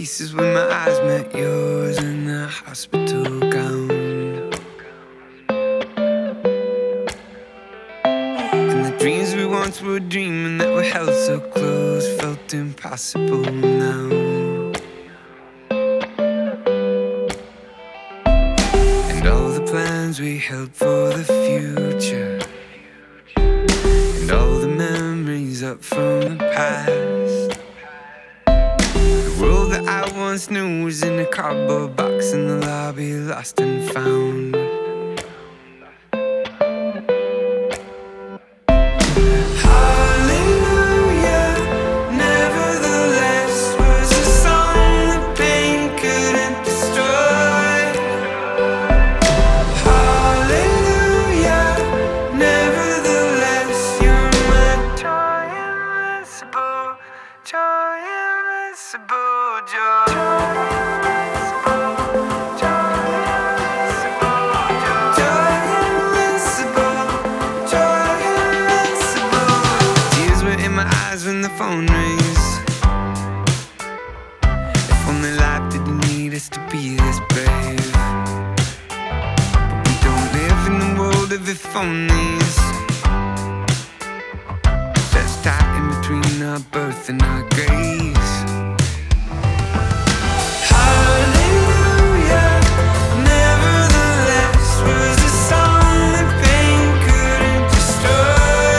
pieces when my eyes met yours in the hospital gown. And the dreams we once were dreaming that were held so close felt impossible now. And all the plans we held for the future, and all the memories up from the past. The world that I once knew was in a cardboard box in the lobby, lost and found. Hallelujah, nevertheless, was a song that pain couldn't destroy. Hallelujah, nevertheless, you're my joy invincible, joy invincible, joy. When the phone rings, if only life didn't need us to be this brave. But we don't live in the world of if onlys, just tied in between our birth and our graves. Hallelujah, nevertheless, was a song that pain couldn't destroy.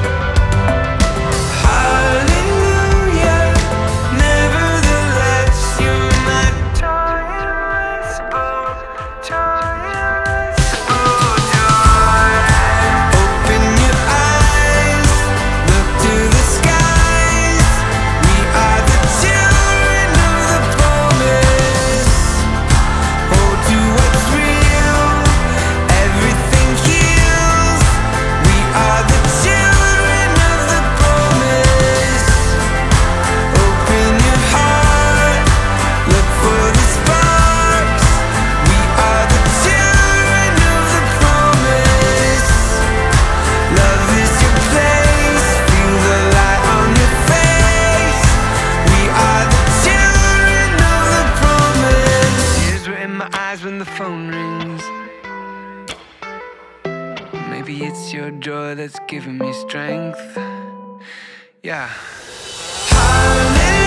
Hallelujah, nevertheless, you're my joy invincible, joy invincible, joy. Open your eyes, look to the skies. We are the children of the promise. Hold to what's real, everything heals. We are the children of the promise. Open your heart, look for the sparks. We are the children of the promise. Love is your place, feel the light on your face. We are the children of the promise. Tears were in my eyes when the phone rings. Maybe it's your joy that's giving me strength. Yeah. Hallelujah.